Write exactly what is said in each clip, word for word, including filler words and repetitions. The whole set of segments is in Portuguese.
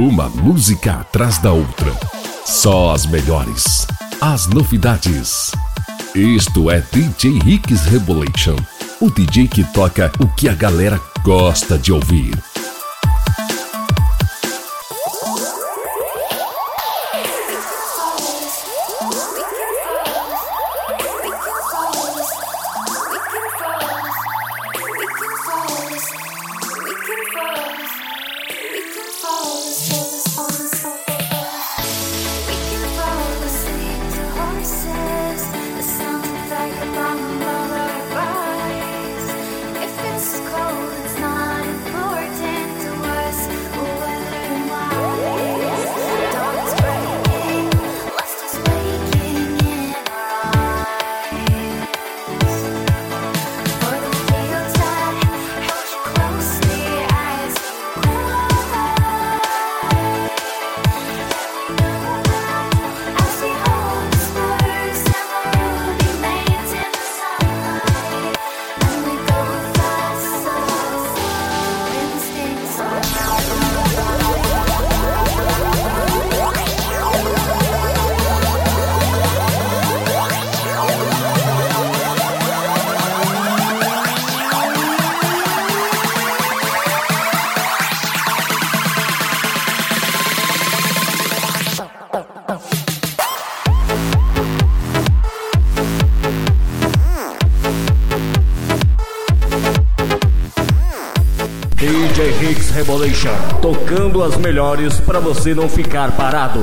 Uma música atrás da outra. Só as melhores. As novidades. Isto é D J Ricks Rebolation. O D J que toca o que a galera gosta de ouvir. D J Ricks Rebolation, tocando as melhores para você não ficar parado.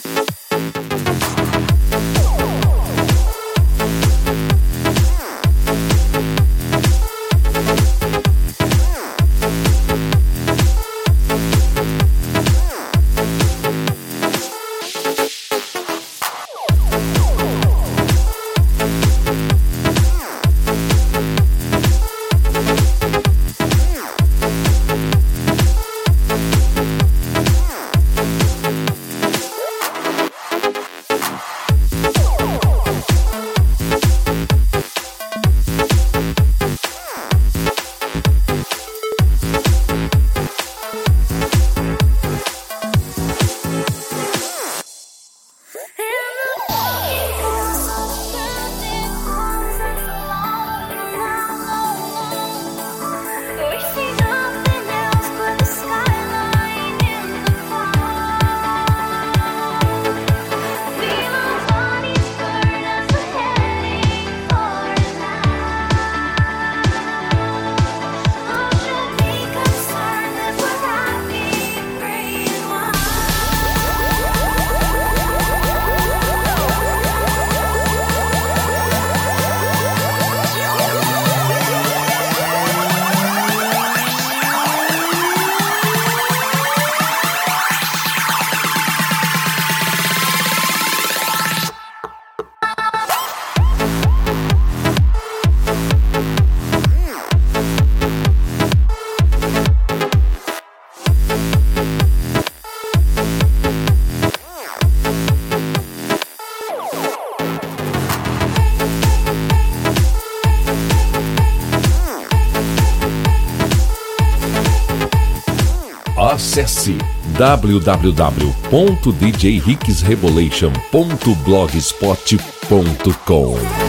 Acesse w w w ponto d j ricks rebolation ponto blogspot ponto com.